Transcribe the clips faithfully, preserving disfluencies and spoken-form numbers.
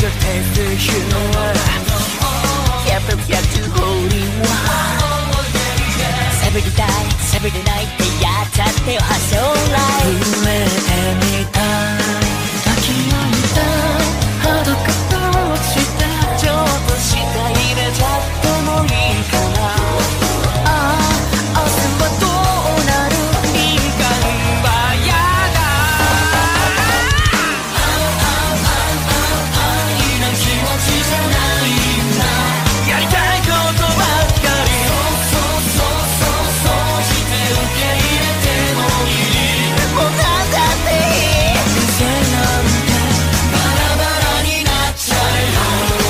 your taste of humor. Yeah, from here to holy one. 喋りたい喋れないってやっちゃってよ発想ライフ。触れてみたい抱き合いたい肌から落ちたちょっと舌入れちゃってもいいかな。ああ明日はどうなるいいかんばやだ。愛の気持ちじゃないんだ。やりたいことばっかりそうそうそうそうそうして受け入れてもいい。もうなんだっていい。癖なんてバラバラになっちゃえよ。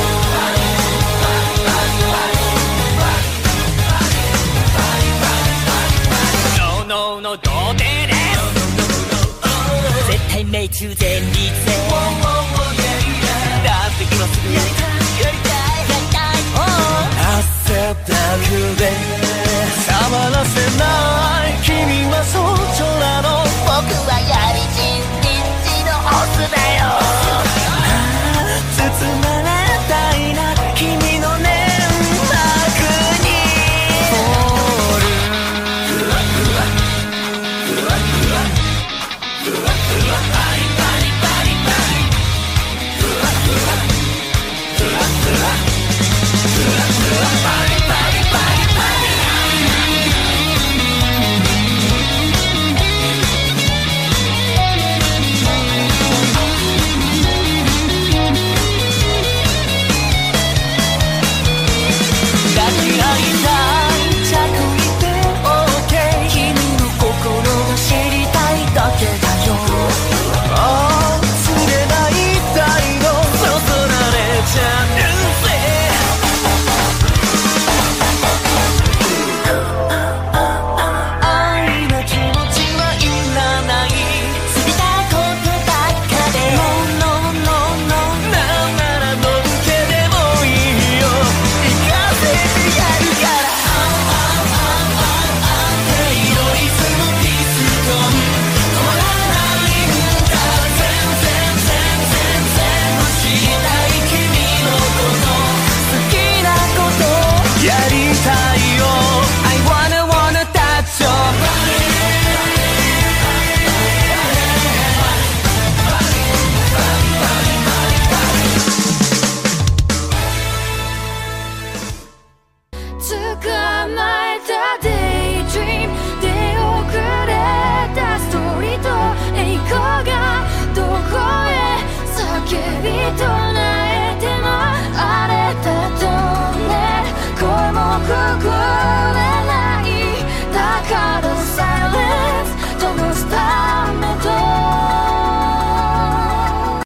ノーノーノー童貞です。絶対命中全力でだって今すぐやりたいやりたいやりたい。汗だくで触らせない君はそうちょらの僕はやりちんちんちのオスだよ。包まれたいな君の粘膜にフォール。抱き合いたい着衣で OK 君の心が知りたいだけだよ。ああ釣れない太陽そそられちゃうぜ。愛の気持ちはいらない。過ぎたことばっかで No no no no なんならのんけでもいいよ。行かせてやるからテイロリスのピストン止まらないんだ。全然全然全部知りたい君のこと好きなことやりたいよ。I wanna wanna touch your body。 つかない